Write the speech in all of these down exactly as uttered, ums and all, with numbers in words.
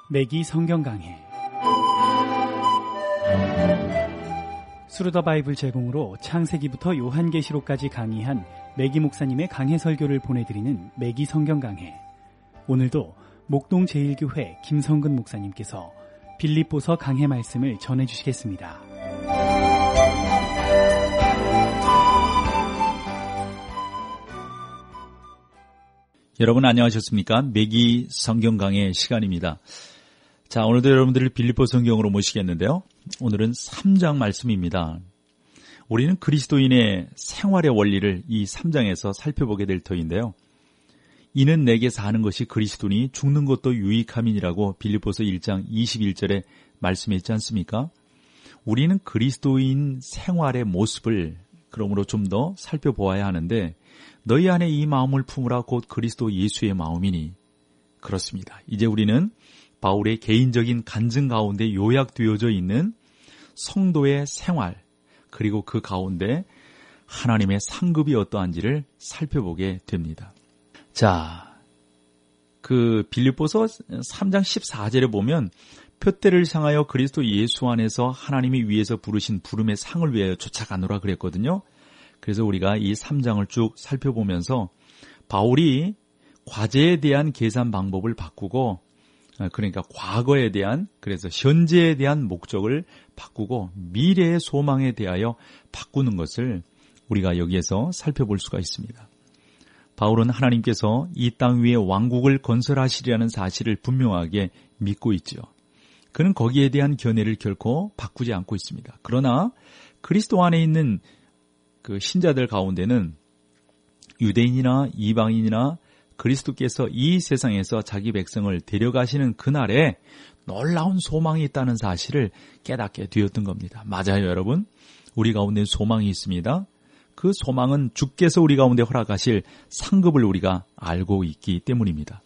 매기 성경 강해. 스루더 바이블 제공으로 창세기부터 요한계시록까지 강의한 매기 목사님의 강해 설교를 보내드리는 매기 성경 강해. 오늘도 목동 제일교회 김성근 목사님께서 빌립보서 강해 말씀을 전해주시겠습니다. 여러분 안녕하셨습니까? 매기 성경 강해 시간입니다. 자, 오늘도 여러분들을 빌립보 성경으로 모시겠는데요. 오늘은 삼 장 말씀입니다. 우리는 그리스도인의 생활의 원리를 이 삼 장에서 살펴보게 될 터인데요. 이는 내게 사는 것이 그리스도니 죽는 것도 유익함이니라고 빌립보서 일 장 이십일 절에 말씀했지 않습니까? 우리는 그리스도인 생활의 모습을 그러므로 좀 더 살펴보아야 하는데, 너희 안에 이 마음을 품으라 곧 그리스도 예수의 마음이니. 그렇습니다. 이제 우리는 바울의 개인적인 간증 가운데 요약되어져 있는 성도의 생활, 그리고 그 가운데 하나님의 상급이 어떠한지를 살펴보게 됩니다. 자, 그 빌립보서 삼 장 십사 절에 보면 표대를 향하여 그리스도 예수 안에서 하나님이 위에서 부르신 부름의 상을 위하여 쫓아가노라 그랬거든요. 그래서 우리가 이 삼 장을 쭉 살펴보면서 바울이 과제에 대한 계산 방법을 바꾸고, 그러니까 과거에 대한, 그래서 현재에 대한 목적을 바꾸고 미래의 소망에 대하여 바꾸는 것을 우리가 여기에서 살펴볼 수가 있습니다. 바울은 하나님께서 이 땅 위에 왕국을 건설하시리라는 사실을 분명하게 믿고 있죠. 그는 거기에 대한 견해를 결코 바꾸지 않고 있습니다. 그러나 그리스도 안에 있는 그 신자들 가운데는 유대인이나 이방인이나 그리스도께서 이 세상에서 자기 백성을 데려가시는 그날에 놀라운 소망이 있다는 사실을 깨닫게 되었던 겁니다. 맞아요, 여러분. 우리 가운데 소망이 있습니다. 그 소망은 주께서 우리 가운데 허락하실 상급을 우리가 알고 있기 때문입니다.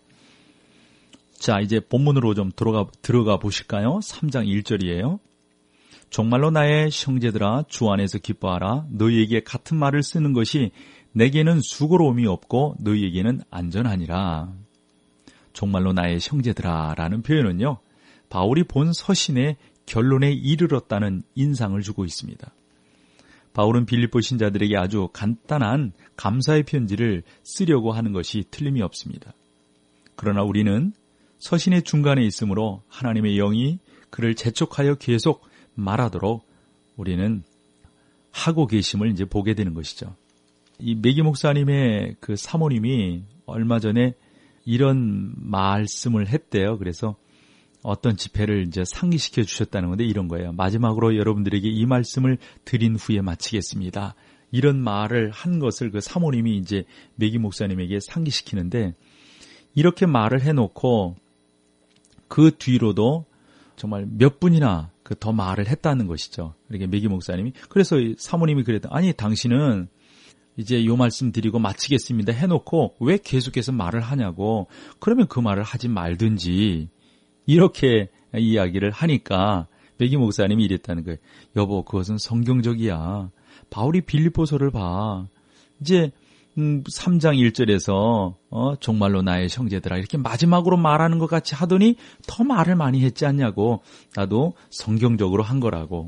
자, 이제 본문으로 좀 들어가, 들어가 보실까요? 삼 장 일 절이에요. 정말로 나의 형제들아 주 안에서 기뻐하라. 너희에게 같은 말을 쓰는 것이 내게는 수고로움이 없고 너희에게는 안전하니라. 정말로 나의 형제들아 라는 표현은요, 바울이 본 서신의 결론에 이르렀다는 인상을 주고 있습니다. 바울은 빌립보 신자들에게 아주 간단한 감사의 편지를 쓰려고 하는 것이 틀림이 없습니다. 그러나 우리는 서신의 중간에 있으므로 하나님의 영이 그를 재촉하여 계속 말하도록 우리는 하고 계심을 이제 보게 되는 것이죠. 이 매기 목사님의 그 사모님이 얼마 전에 이런 말씀을 했대요. 그래서 어떤 집회를 이제 상기시켜 주셨다는 건데 이런 거예요. 마지막으로 여러분들에게 이 말씀을 드린 후에 마치겠습니다. 이런 말을 한 것을 그 사모님이 이제 매기 목사님에게 상기시키는데, 이렇게 말을 해놓고 그 뒤로도 정말 몇 분이나 그 더 말을 했다는 것이죠. 이렇게 매기 목사님이. 그래서 사모님이 그랬다. 아니, 당신은 이제 요 말씀 드리고 마치겠습니다 해놓고 왜 계속해서 말을 하냐고. 그러면 그 말을 하지 말든지. 이렇게 이야기를 하니까 매기 목사님이 이랬다는 거예요. 여보, 그것은 성경적이야. 바울이 빌립보서를 봐. 이제 음, 삼 장 일 절에서 어, 정말로 나의 형제들아 이렇게 마지막으로 말하는 것 같이 하더니 더 말을 많이 했지 않냐고. 나도 성경적으로 한 거라고.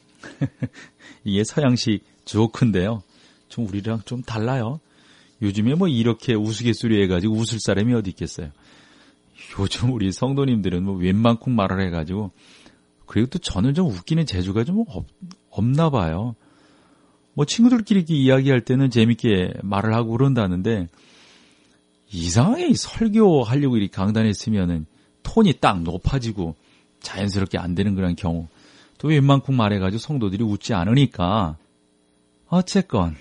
이게 서양식 조크인데요. 좀 우리랑 좀 달라요. 요즘에 뭐 이렇게 우스갯소리 해가지고 웃을 사람이 어디 있겠어요. 요즘 우리 성도님들은 뭐 웬만큼 말을 해가지고, 그리고 또 저는 좀 웃기는 재주가 좀 없, 없나 봐요. 뭐 친구들끼리 이렇게 이야기할 때는 재밌게 말을 하고 그런다는데, 이상하게 설교하려고 이렇게 강단에 쓰면은 톤이 딱 높아지고 자연스럽게 안 되는 그런 경우, 또 웬만큼 말해가지고 성도들이 웃지 않으니까. 어쨌건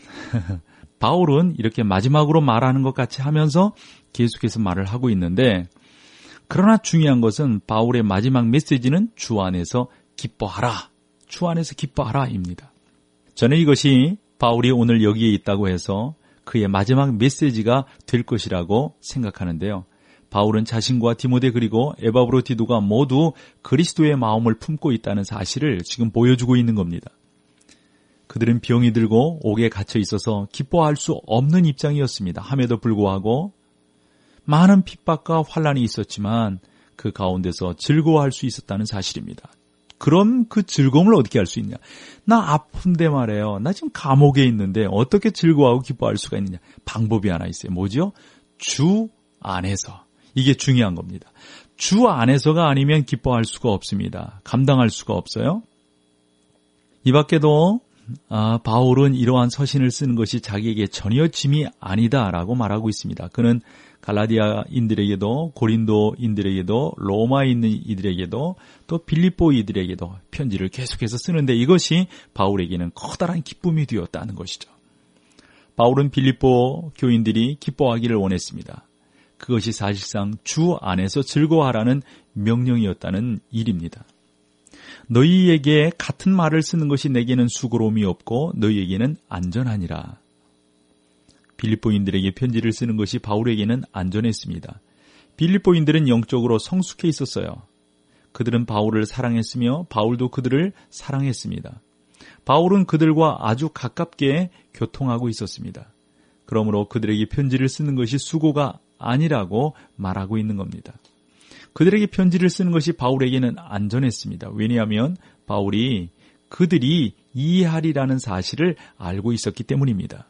바울은 이렇게 마지막으로 말하는 것 같이 하면서 계속해서 말을 하고 있는데, 그러나 중요한 것은 바울의 마지막 메시지는 주 안에서 기뻐하라, 주 안에서 기뻐하라 입니다. 저는 이것이 바울이 오늘 여기에 있다고 해서 그의 마지막 메시지가 될 것이라고 생각하는데요. 바울은 자신과 디모데 그리고 에바브로디도가 모두 그리스도의 마음을 품고 있다는 사실을 지금 보여주고 있는 겁니다. 그들은 병이 들고 옥에 갇혀 있어서 기뻐할 수 없는 입장이었습니다. 함에도 불구하고 많은 핍박과 환난이 있었지만 그 가운데서 즐거워할 수 있었다는 사실입니다. 그럼 그 즐거움을 어떻게 할 수 있냐? 나 아픈데 말이에요. 나 지금 감옥에 있는데 어떻게 즐거워하고 기뻐할 수가 있느냐? 방법이 하나 있어요. 뭐죠? 주 안에서. 이게 중요한 겁니다. 주 안에서가 아니면 기뻐할 수가 없습니다. 감당할 수가 없어요. 이 밖에도 아, 바울은 이러한 서신을 쓰는 것이 자기에게 전혀 짐이 아니다라고 말하고 있습니다. 그는 갈라디아인들에게도 고린도인들에게도 로마에 있는 이들에게도 또 빌립보이들에게도 편지를 계속해서 쓰는데 이것이 바울에게는 커다란 기쁨이 되었다는 것이죠. 바울은 빌립보 교인들이 기뻐하기를 원했습니다. 그것이 사실상 주 안에서 즐거워하라는 명령이었다는 일입니다. 너희에게 같은 말을 쓰는 것이 내게는 수고로움이 없고 너희에게는 안전하니라. 빌립보인들에게 편지를 쓰는 것이 바울에게는 안전했습니다. 빌립보인들은 영적으로 성숙해 있었어요. 그들은 바울을 사랑했으며 바울도 그들을 사랑했습니다. 바울은 그들과 아주 가깝게 교통하고 있었습니다. 그러므로 그들에게 편지를 쓰는 것이 수고가 아니라고 말하고 있는 겁니다. 그들에게 편지를 쓰는 것이 바울에게는 안전했습니다. 왜냐하면 바울이 그들이 이해하리라는 사실을 알고 있었기 때문입니다.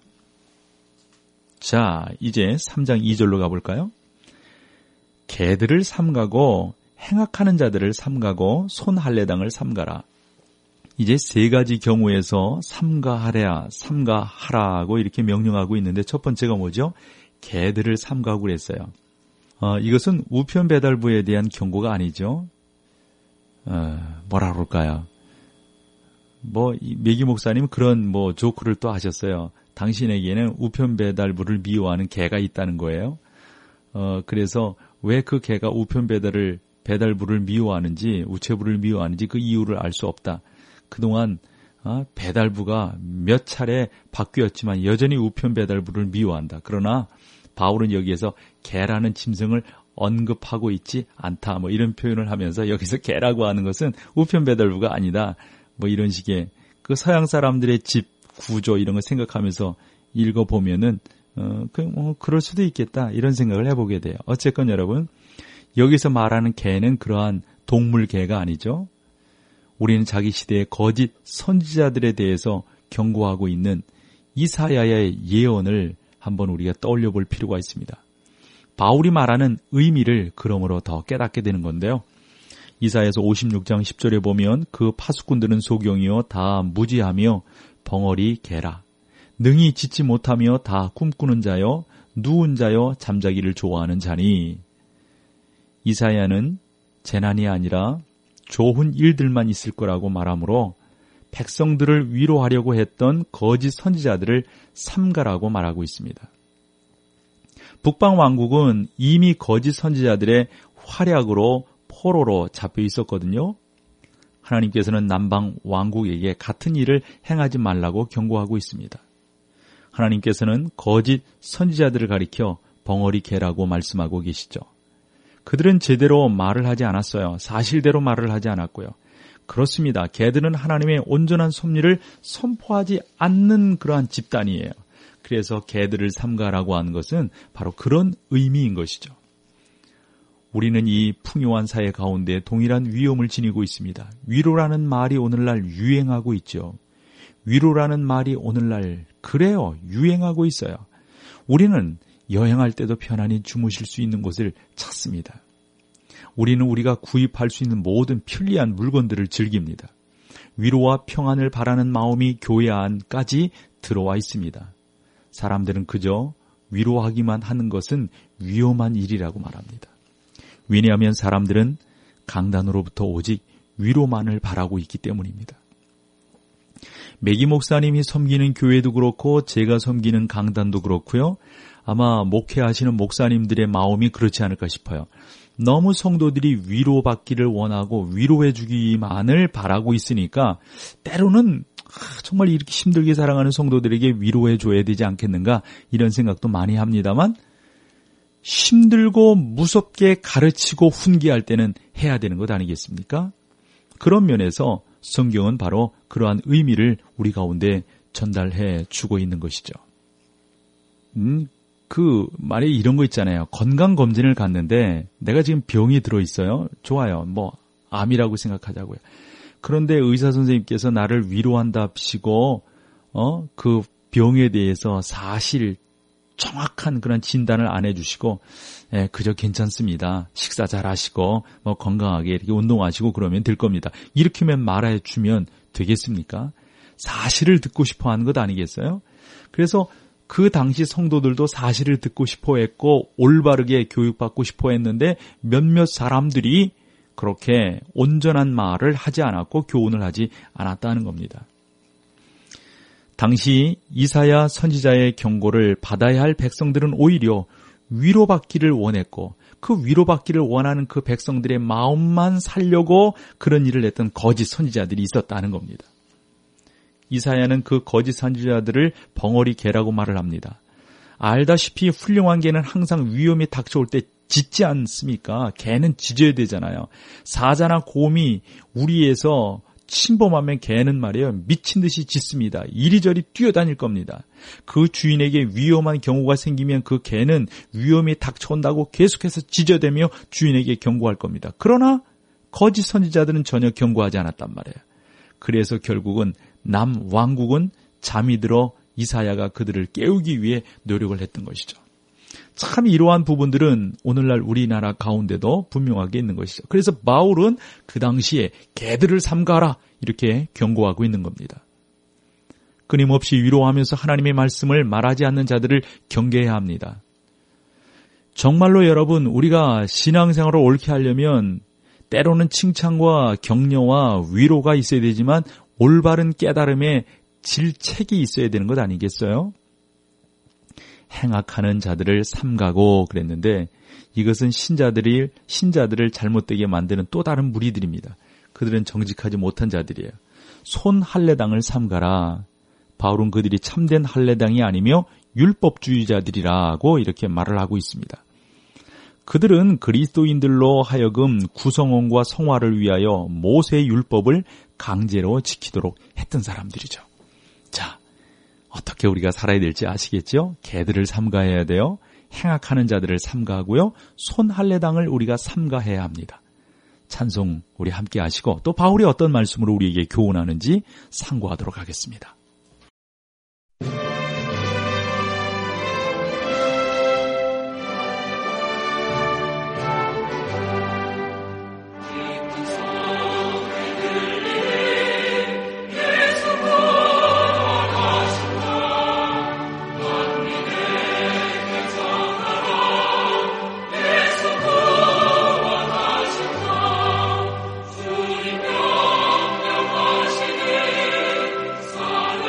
자, 이제 삼 장 이 절로 가볼까요? 개들을 삼가고 행악하는 자들을 삼가고 손할례당을 삼가라. 이제 세 가지 경우에서 삼가하랴, 삼가하라고 이렇게 명령하고 있는데 첫 번째가 뭐죠? 개들을 삼가고 그랬어요. 어, 이것은 우편 배달부에 대한 경고가 아니죠. 어, 뭐라 그럴까요? 뭐 메기 목사님 그런 뭐 조크를 또 하셨어요. 당신에게는 우편 배달부를 미워하는 개가 있다는 거예요. 어, 그래서 왜 그 개가 우편 배달을 배달부를 미워하는지 우체부를 미워하는지 그 이유를 알 수 없다. 그동안 어, 배달부가 몇 차례 바뀌었지만 여전히 우편 배달부를 미워한다. 그러나 바울은 여기에서 개라는 짐승을 언급하고 있지 않다. 뭐 이런 표현을 하면서 여기서 개라고 하는 것은 우편 배달부가 아니다. 뭐 이런 식의 그 서양 사람들의 집 구조 이런 걸 생각하면서 읽어보면은 어, 그, 뭐 그럴 수도 있겠다. 이런 생각을 해보게 돼요. 어쨌건 여러분 여기서 말하는 개는 그러한 동물 개가 아니죠. 우리는 자기 시대의 거짓 선지자들에 대해서 경고하고 있는 이사야의 예언을 한번 우리가 떠올려 볼 필요가 있습니다. 바울이 말하는 의미를 그러므로 더 깨닫게 되는 건데요. 이사야서 오십육 장 십 절에 보면 그 파수꾼들은 소경이요 다 무지하며 벙어리 개라. 능히 짓지 못하며 다 꿈꾸는 자요 누운 자요 잠자기를 좋아하는 자니. 이사야는 재난이 아니라 좋은 일들만 있을 거라고 말하므로 백성들을 위로하려고 했던 거짓 선지자들을 삼가라고 말하고 있습니다. 북방 왕국은 이미 거짓 선지자들의 활약으로 포로로 잡혀 있었거든요. 하나님께서는 남방 왕국에게 같은 일을 행하지 말라고 경고하고 있습니다. 하나님께서는 거짓 선지자들을 가리켜 벙어리 개라고 말씀하고 계시죠. 그들은 제대로 말을 하지 않았어요. 사실대로 말을 하지 않았고요. 그렇습니다. 개들은 하나님의 온전한 섭리를 선포하지 않는 그러한 집단이에요. 그래서 개들을 삼가라고 하는 것은 바로 그런 의미인 것이죠. 우리는 이 풍요한 사회 가운데 동일한 위험을 지니고 있습니다. 위로라는 말이 오늘날 유행하고 있죠. 위로라는 말이 오늘날 그래요. 유행하고 있어요. 우리는 여행할 때도 편안히 주무실 수 있는 곳을 찾습니다. 우리는 우리가 구입할 수 있는 모든 편리한 물건들을 즐깁니다. 위로와 평안을 바라는 마음이 교회 안까지 들어와 있습니다. 사람들은 그저 위로하기만 하는 것은 위험한 일이라고 말합니다. 왜냐하면 사람들은 강단으로부터 오직 위로만을 바라고 있기 때문입니다. 매기 목사님이 섬기는 교회도 그렇고 제가 섬기는 강단도 그렇고요. 아마 목회하시는 목사님들의 마음이 그렇지 않을까 싶어요. 너무 성도들이 위로받기를 원하고 위로해 주기만을 바라고 있으니까 때로는 정말 이렇게 힘들게 살아가는 성도들에게 위로해 줘야 되지 않겠는가 이런 생각도 많이 합니다만 힘들고 무섭게 가르치고 훈계할 때는 해야 되는 것 아니겠습니까? 그런 면에서 성경은 바로 그러한 의미를 우리 가운데 전달해 주고 있는 것이죠. 음, 그 말에 이런 거 있잖아요. 건강검진을 갔는데 내가 지금 병이 들어있어요. 좋아요. 뭐 암이라고 생각하자고요. 그런데 의사 선생님께서 나를 위로한답시고 어, 그 병에 대해서 사실 정확한 그런 진단을 안 해주시고, 예, 그저 괜찮습니다. 식사 잘 하시고, 뭐 건강하게 이렇게 운동하시고 그러면 될 겁니다. 이렇게만 말해주면 되겠습니까? 사실을 듣고 싶어 하는 것 아니겠어요? 그래서 그 당시 성도들도 사실을 듣고 싶어 했고, 올바르게 교육받고 싶어 했는데, 몇몇 사람들이 그렇게 온전한 말을 하지 않았고, 교훈을 하지 않았다는 겁니다. 당시 이사야 선지자의 경고를 받아야 할 백성들은 오히려 위로받기를 원했고 그 위로받기를 원하는 그 백성들의 마음만 살려고 그런 일을 했던 거짓 선지자들이 있었다는 겁니다. 이사야는 그 거짓 선지자들을 벙어리 개라고 말을 합니다. 알다시피 훌륭한 개는 항상 위험이 닥쳐올 때 짖지 않습니까? 개는 짖어야 되잖아요. 사자나 곰이 우리에서 침범하면 개는 말이에요. 미친 듯이 짖습니다. 이리저리 뛰어다닐 겁니다. 그 주인에게 위험한 경우가 생기면 그 개는 위험이 닥쳐온다고 계속해서 짖어대며 주인에게 경고할 겁니다. 그러나 거짓 선지자들은 전혀 경고하지 않았단 말이에요. 그래서 결국은 남왕국은 잠이 들어 이사야가 그들을 깨우기 위해 노력을 했던 것이죠. 참 이러한 부분들은 오늘날 우리나라 가운데도 분명하게 있는 것이죠. 그래서 바울은 그 당시에 개들을 삼가라 이렇게 경고하고 있는 겁니다. 끊임없이 위로하면서 하나님의 말씀을 말하지 않는 자들을 경계해야 합니다. 정말로 여러분, 우리가 신앙생활을 옳게 하려면 때로는 칭찬과 격려와 위로가 있어야 되지만 올바른 깨달음에 질책이 있어야 되는 것 아니겠어요? 행악하는 자들을 삼가고 그랬는데 이것은 신자들이 신자들을 잘못되게 만드는 또 다른 무리들입니다. 그들은 정직하지 못한 자들이에요. 손 할례당을 삼가라. 바울은 그들이 참된 할례당이 아니며 율법주의자들이라고 이렇게 말을 하고 있습니다. 그들은 그리스도인들로 하여금 구성원과 성화를 위하여 모세의 율법을 강제로 지키도록 했던 사람들이죠. 자, 어떻게 우리가 살아야 될지 아시겠죠? 개들을 삼가해야 돼요. 행악하는 자들을 삼가하고요. 손 할례당을 우리가 삼가해야 합니다. 찬송 우리 함께 하시고 또 바울이 어떤 말씀으로 우리에게 교훈하는지 상고하도록 하겠습니다. Sorry.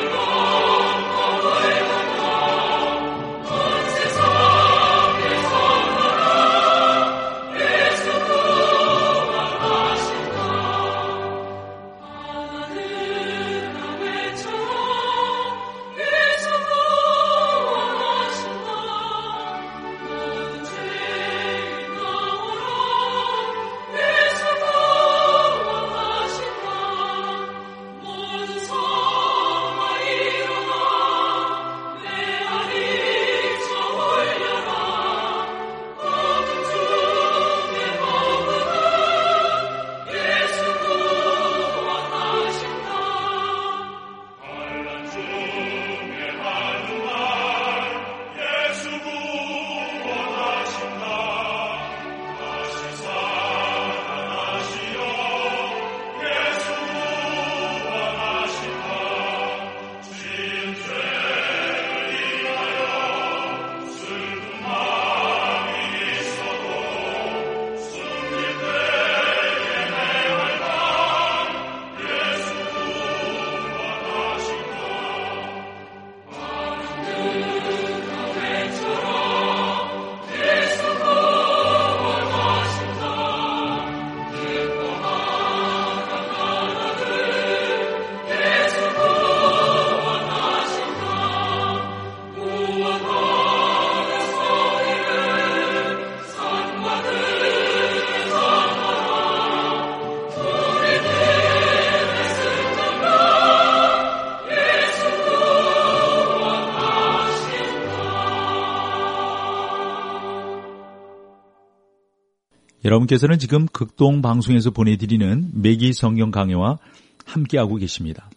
여러분께서는 지금 극동 방송에서 보내드리는 매기 성경 강해와 함께하고 계십니다.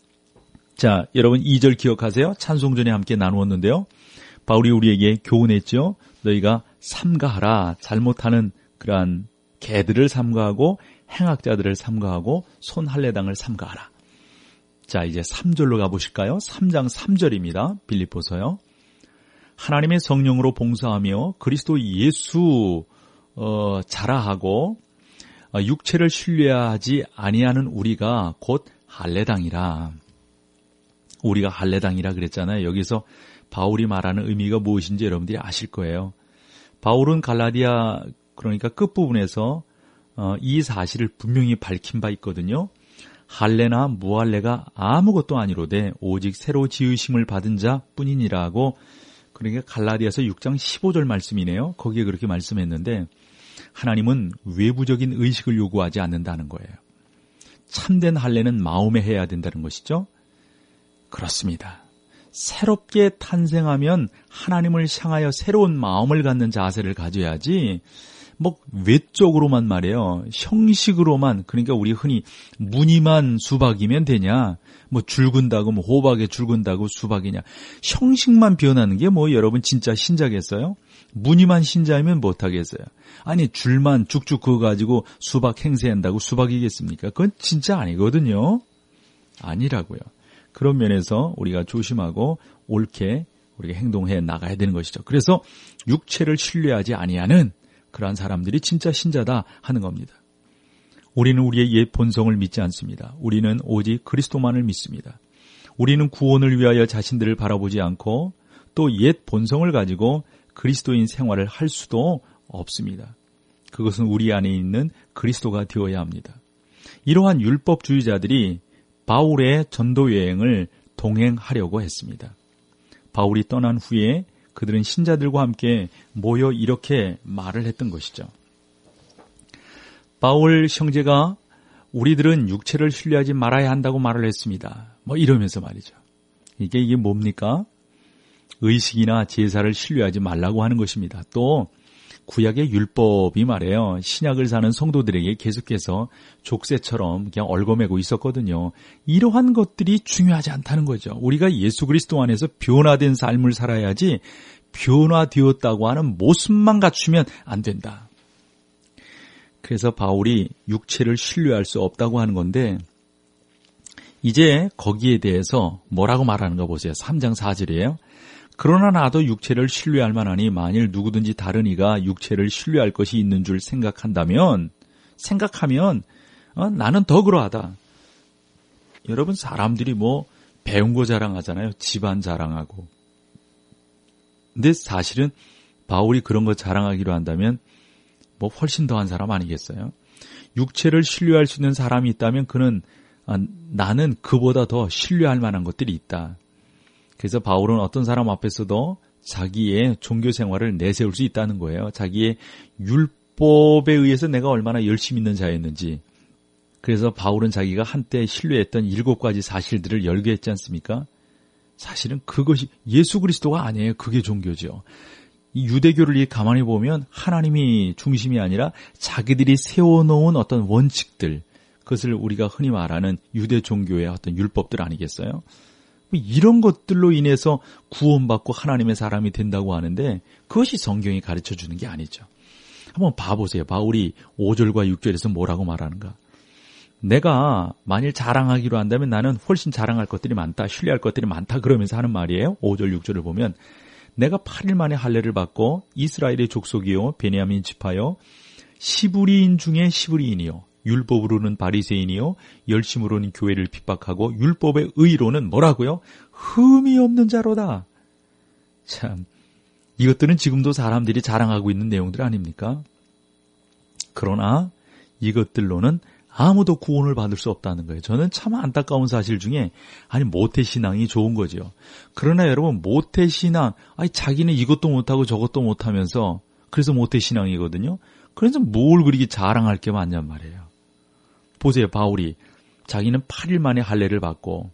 자, 여러분 이 절 기억하세요? 찬송 전에 함께 나누었는데요. 바울이 우리에게 교훈했죠. 너희가 삼가하라. 잘못하는 그러한 개들을 삼가하고 행악자들을 삼가하고 손할례당을 삼가하라. 자, 이제 삼 절로 가보실까요? 삼 장 삼 절입니다. 빌립보서요. 하나님의 성령으로 봉사하며 그리스도 예수 어, 자라하고 어, 육체를 신뢰하지 아니하는 우리가 곧 할례당이라. 우리가 할례당이라 그랬잖아요. 여기서 바울이 말하는 의미가 무엇인지 여러분들이 아실 거예요. 바울은 갈라디아 그러니까 끝부분에서 어, 이 사실을 분명히 밝힌 바 있거든요. 할례나 무할례가 아무것도 아니로되 오직 새로 지으심을 받은 자 뿐이니라고. 그러니까 갈라디아서 육 장 십오 절 말씀이네요. 거기에 그렇게 말씀했는데 하나님은 외부적인 의식을 요구하지 않는다는 거예요. 참된 할례는 마음에 해야 된다는 것이죠. 그렇습니다. 새롭게 탄생하면 하나님을 향하여 새로운 마음을 갖는 자세를 가져야지 뭐 외적으로만 말이에요. 형식으로만 그러니까 우리 흔히 무늬만 수박이면 되냐. 뭐 줄근다고 뭐 호박에 줄근다고 수박이냐. 형식만 변하는 게 뭐 여러분 진짜 신자겠어요? 무늬만 신자이면 못하겠어요. 아니 줄만 쭉쭉 그어가지고 수박 행세한다고 수박이겠습니까? 그건 진짜 아니거든요. 아니라고요. 그런 면에서 우리가 조심하고 옳게 우리가 행동해 나가야 되는 것이죠. 그래서 육체를 신뢰하지 아니하는 그러한 사람들이 진짜 신자다 하는 겁니다. 우리는 우리의 옛 본성을 믿지 않습니다. 우리는 오직 그리스도만을 믿습니다. 우리는 구원을 위하여 자신들을 바라보지 않고 또 옛 본성을 가지고 그리스도인 생활을 할 수도 없습니다. 그것은 우리 안에 있는 그리스도가 되어야 합니다. 이러한 율법주의자들이 바울의 전도 여행을 동행하려고 했습니다. 바울이 떠난 후에 그들은 신자들과 함께 모여 이렇게 말을 했던 것이죠. 바울 형제가 우리들은 육체를 신뢰하지 말아야 한다고 말을 했습니다. 뭐 이러면서 말이죠. 이게 이게 뭡니까? 의식이나 제사를 신뢰하지 말라고 하는 것입니다. 또 구약의 율법이 말이에요. 신약을 사는 성도들에게 계속해서 족쇄처럼 그냥 얽어매고 있었거든요. 이러한 것들이 중요하지 않다는 거죠. 우리가 예수 그리스도 안에서 변화된 삶을 살아야지 변화되었다고 하는 모습만 갖추면 안 된다. 그래서 바울이 육체를 신뢰할 수 없다고 하는 건데 이제 거기에 대해서 뭐라고 말하는가 보세요. 삼 장 사 절이에요. 그러나 나도 육체를 신뢰할 만하니 만일 누구든지 다른 이가 육체를 신뢰할 것이 있는 줄 생각한다면 생각하면 어, 나는 더 그러하다. 여러분 사람들이 뭐 배운 거 자랑하잖아요. 집안 자랑하고. 근데 사실은 바울이 그런 거 자랑하기로 한다면 뭐 훨씬 더한 사람 아니겠어요? 육체를 신뢰할 수 있는 사람이 있다면 그는 아, 나는 그보다 더 신뢰할 만한 것들이 있다. 그래서 바울은 어떤 사람 앞에서도 자기의 종교 생활을 내세울 수 있다는 거예요. 자기의 율법에 의해서 내가 얼마나 열심히 있는 자였는지. 그래서 바울은 자기가 한때 신뢰했던 일곱 가지 사실들을 열거했지 않습니까? 사실은 그것이 예수 그리스도가 아니에요. 그게 종교죠. 이 유대교를 가만히 보면 하나님이 중심이 아니라 자기들이 세워놓은 어떤 원칙들, 그것을 우리가 흔히 말하는 유대 종교의 어떤 율법들 아니겠어요? 이런 것들로 인해서 구원받고 하나님의 사람이 된다고 하는데 그것이 성경이 가르쳐주는 게 아니죠. 한번 봐보세요. 바울이 오 절과 육 절에서 뭐라고 말하는가. 내가 만일 자랑하기로 한다면 나는 훨씬 자랑할 것들이 많다. 신뢰할 것들이 많다. 그러면서 하는 말이에요. 오 절 육 절을 보면 내가 팔 일 만에 할례를 받고 이스라엘의 족속이요 베냐민 지파요 시브리인 중에 시브리인이요 율법으로는 바리새인이요 열심으로는 교회를 핍박하고 율법의 의로는 뭐라고요? 흠이 없는 자로다. 참 이것들은 지금도 사람들이 자랑하고 있는 내용들 아닙니까? 그러나 이것들로는 아무도 구원을 받을 수 없다는 거예요. 저는 참 안타까운 사실 중에 아니 모태신앙이 좋은 거죠. 그러나 여러분 모태신앙 아니 자기는 이것도 못하고 저것도 못하면서 그래서 모태신앙이거든요. 그래서 뭘 그렇게 자랑할 게 많냔 말이에요. 보세요. 바울이 자기는 팔 일 만에 할례를 받고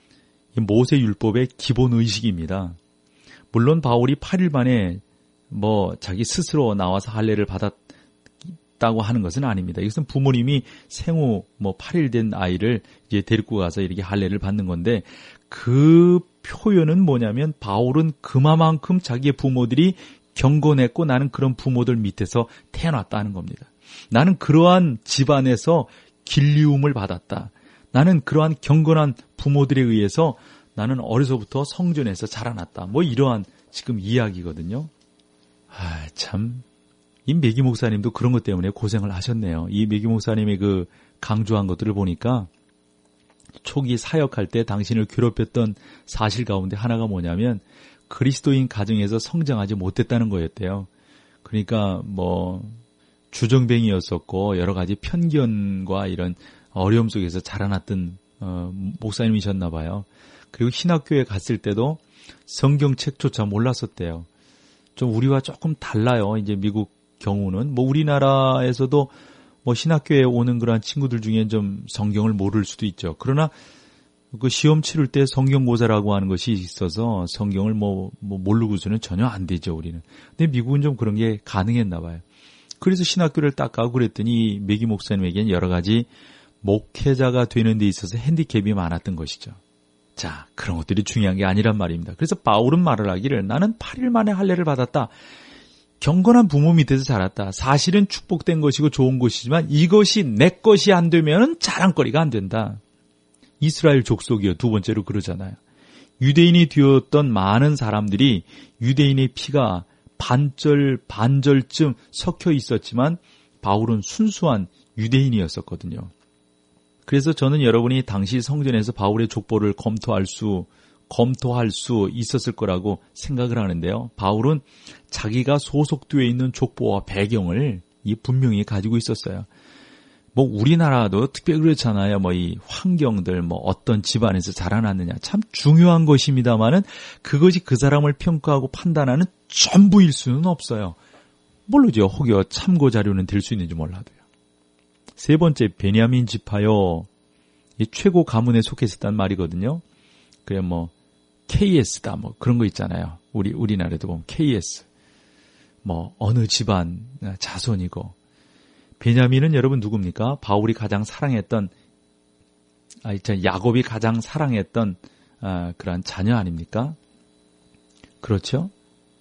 모세율법의 기본 의식입니다. 물론 바울이 팔 일 만에 뭐 자기 스스로 나와서 할례를 받았 하는 것은 아닙니다. 이것은 부모님이 생후 뭐 팔 일 된 아이를 이제 데리고 가서 이렇게 할례를 받는 건데, 그 표현은 뭐냐면 바울은 그만큼 자기의 부모들이 경건했고 나는 그런 부모들 밑에서 태어났다는 겁니다. 나는 그러한 집안에서 길리움을 받았다. 나는 그러한 경건한 부모들에 의해서 나는 어려서부터 성전에서 자라났다. 뭐 이러한 지금 이야기거든요. 아, 참. 이 매기 목사님도 그런 것 때문에 고생을 하셨네요. 이 매기 목사님의 그 강조한 것들을 보니까 초기 사역할 때 당신을 괴롭혔던 사실 가운데 하나가 뭐냐면 그리스도인 가정에서 성장하지 못했다는 거였대요. 그러니까 뭐 주정뱅이였었고 여러 가지 편견과 이런 어려움 속에서 자라났던 어, 목사님이셨나 봐요. 그리고 신학교에 갔을 때도 성경책조차 몰랐었대요. 좀 우리와 조금 달라요. 이제 미국 경우는 뭐 우리나라에서도 뭐 신학교에 오는 그런 친구들 중에 좀 성경을 모를 수도 있죠. 그러나 그 시험 치를 때 성경고사라고 하는 것이 있어서 성경을 뭐, 뭐 모르고서는 전혀 안 되죠, 우리는. 근데 미국은 좀 그런 게 가능했나 봐요. 그래서 신학교를 딱 가고 그랬더니 매기 목사님에게는 여러 가지 목회자가 되는 데 있어서 핸디캡이 많았던 것이죠. 자, 그런 것들이 중요한 게 아니란 말입니다. 그래서 바울은 말을 하기를 나는 팔 일 만에 할례를 받았다. 경건한 부모 밑에서 자랐다. 사실은 축복된 것이고 좋은 것이지만 이것이 내 것이 안 되면 자랑거리가 안 된다. 이스라엘 족속이요. 두 번째로 그러잖아요. 유대인이 되었던 많은 사람들이 유대인의 피가 반절 반절쯤 섞여 있었지만 바울은 순수한 유대인이었었거든요. 그래서 저는 여러분이 당시 성전에서 바울의 족보를 검토할 수 검토할 수 있었을 거라고 생각을 하는데요. 바울은 자기가 소속되어 있는 족보와 배경을 이 분명히 가지고 있었어요. 뭐 우리나라도 특별히 그렇잖아요. 뭐 이 환경들, 뭐 어떤 집안에서 자라났느냐 참 중요한 것입니다만은 그것이 그 사람을 평가하고 판단하는 전부일 수는 없어요. 모르죠. 혹여 참고 자료는 될 수 있는지 몰라도요. 세 번째, 베냐민 지파요. 이 최고 가문에 속했었단 말이거든요. 그래 뭐 케이에스다 뭐 그런 거 있잖아요. 우리 우리나라에도 보면 케이에스. 뭐 어느 집안 자손이고. 베냐민은 여러분 누굽니까? 바울이 가장 사랑했던 아, 저 야곱이 가장 사랑했던 아, 그런 자녀 아닙니까? 그렇죠?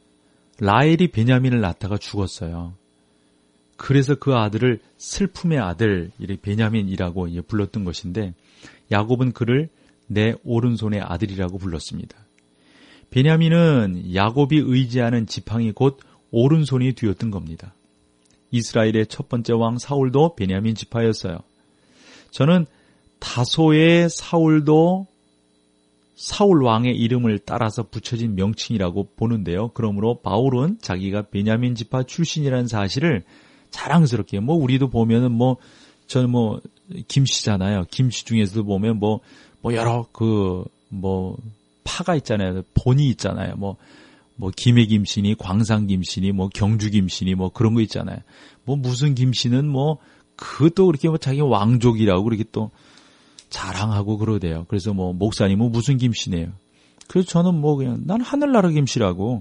라헬이 베냐민을 낳다가 죽었어요. 그래서 그 아들을 슬픔의 아들, 이렇게 베냐민이라고 불렀던 것인데 야곱은 그를 내 오른손의 아들이라고 불렀습니다. 베냐민은 야곱이 의지하는 지팡이 곧 오른손이 되었던 겁니다. 이스라엘의 첫 번째 왕 사울도 베냐민 지파였어요. 저는 다소의 사울도 사울 왕의 이름을 따라서 붙여진 명칭이라고 보는데요. 그러므로 바울은 자기가 베냐민 지파 출신이라는 사실을 자랑스럽게, 뭐 우리도 보면은 뭐 저는 뭐 김씨잖아요. 김씨 중에서도 보면 뭐 뭐 여러 그 뭐 파가 있잖아요. 본이 있잖아요. 뭐 뭐 김해 김씨니 광산 김씨니 뭐 경주 김씨니 뭐 그런 거 있잖아요. 뭐 무슨 김씨는 뭐 그것도 그렇게 뭐 자기 왕족이라고 그렇게 또 자랑하고 그러대요. 그래서 뭐 목사님은 무슨 김씨네요. 그래서 저는 뭐 그냥 난 하늘나라 김씨라고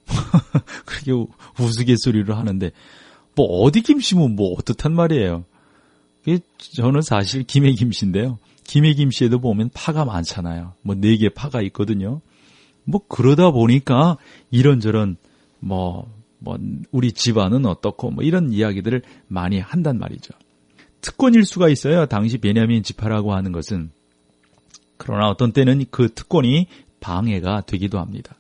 그렇게 우스갯소리를 하는데 뭐 어디 김씨면 뭐 어떻단 말이에요. 저는 사실 김해 김씨인데요. 김해 김씨에도 보면 파가 많잖아요. 뭐 네 개 파가 있거든요. 뭐 그러다 보니까 이런저런 뭐, 뭐 우리 집안은 어떻고 뭐 이런 이야기들을 많이 한단 말이죠. 특권일 수가 있어요. 당시 베냐민 지파라고 하는 것은. 그러나 어떤 때는 그 특권이 방해가 되기도 합니다.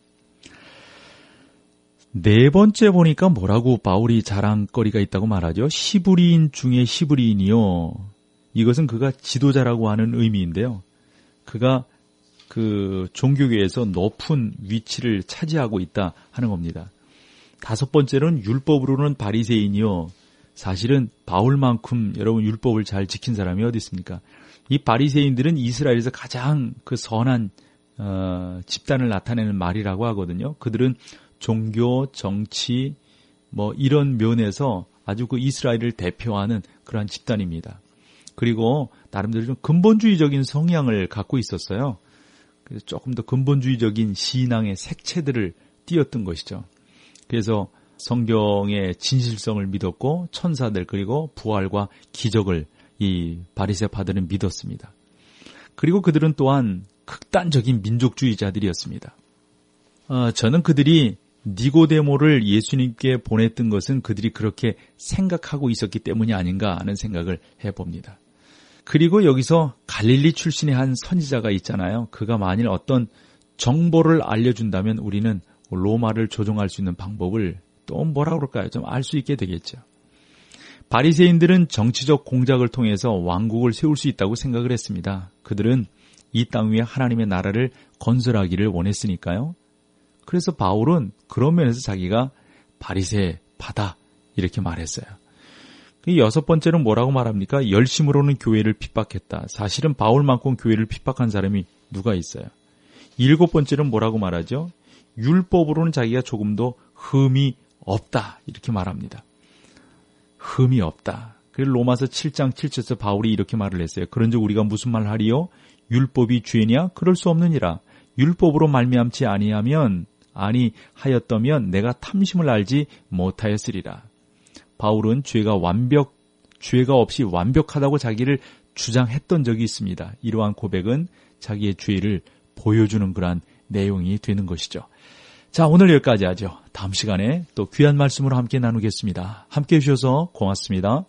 네 번째 보니까 뭐라고 바울이 자랑거리가 있다고 말하죠. 시브리인 중에 시브리인이요. 이것은 그가 지도자라고 하는 의미인데요. 그가 그 종교계에서 높은 위치를 차지하고 있다 하는 겁니다. 다섯 번째는 율법으로는 바리새인이요. 사실은 바울만큼 여러분 율법을 잘 지킨 사람이 어디 있습니까? 이 바리새인들은 이스라엘에서 가장 그 선한 어, 집단을 나타내는 말이라고 하거든요. 그들은 종교, 정치 뭐 이런 면에서 아주 그 이스라엘을 대표하는 그러한 집단입니다. 그리고 나름대로 좀 근본주의적인 성향을 갖고 있었어요. 그래서 조금 더 근본주의적인 신앙의 색채들을 띄었던 것이죠. 그래서 성경의 진실성을 믿었고 천사들 그리고 부활과 기적을 이 바리새파들은 믿었습니다. 그리고 그들은 또한 극단적인 민족주의자들이었습니다. 어, 저는 그들이 니고데모를 예수님께 보냈던 것은 그들이 그렇게 생각하고 있었기 때문이 아닌가 하는 생각을 해봅니다. 그리고 여기서 갈릴리 출신의 한 선지자가 있잖아요. 그가 만일 어떤 정보를 알려준다면 우리는 로마를 조종할 수 있는 방법을 또 뭐라 그럴까요? 좀 알 수 있게 되겠죠. 바리새인들은 정치적 공작을 통해서 왕국을 세울 수 있다고 생각을 했습니다. 그들은 이 땅 위에 하나님의 나라를 건설하기를 원했으니까요. 그래서 바울은 그런 면에서 자기가 바리새파다 이렇게 말했어요. 여섯 번째는 뭐라고 말합니까? 열심으로는 교회를 핍박했다. 사실은 바울만큼 교회를 핍박한 사람이 누가 있어요? 일곱 번째는 뭐라고 말하죠? 율법으로는 자기가 조금도 흠이 없다 이렇게 말합니다. 흠이 없다. 그래서 로마서 칠 장 칠 절에서 바울이 이렇게 말을 했어요. 그런즉 우리가 무슨 말을 하리요? 율법이 죄냐? 그럴 수 없느니라. 율법으로 말미암지 아니하면 아니하였다면 내가 탐심을 알지 못하였으리라. 바울은 죄가 완벽, 죄가 없이 완벽하다고 자기를 주장했던 적이 있습니다. 이러한 고백은 자기의 죄를 보여주는 그러한 내용이 되는 것이죠. 자, 오늘 여기까지 하죠. 다음 시간에 또 귀한 말씀으로 함께 나누겠습니다. 함께 해주셔서 고맙습니다.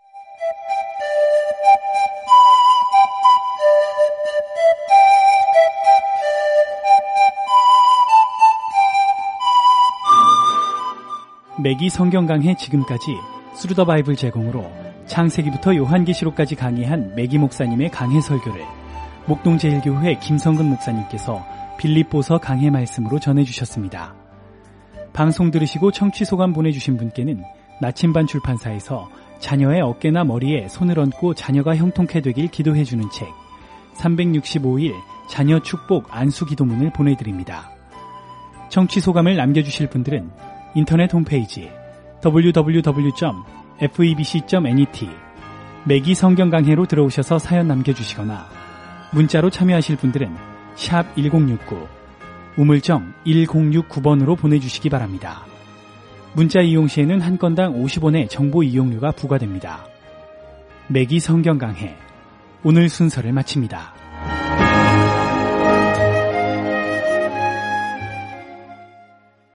매기 성경 강해 지금까지 스루더 바이블 제공으로 창세기부터 요한계시록까지 강의한 매기 목사님의 강해 설교를 목동제일교회 김성근 목사님께서 빌립보서 강해 말씀으로 전해주셨습니다. 방송 들으시고 청취 소감 보내주신 분께는 나침반 출판사에서 자녀의 어깨나 머리에 손을 얹고 자녀가 형통케 되길 기도해주는 책 삼백육십오 일 자녀 축복 안수 기도문을 보내드립니다. 청취 소감을 남겨주실 분들은 인터넷 홈페이지 더블유 더블유 더블유 점 에프이비씨 점 net 매기 성경 강해로 들어오셔서 사연 남겨주시거나 문자로 참여하실 분들은 샵 일공육구 우물정 일공육구 번으로 보내주시기 바랍니다. 문자 이용 시에는 한 건당 오십 원의 정보 이용료가 부과됩니다. 매기 성경 강해 오늘 순서를 마칩니다.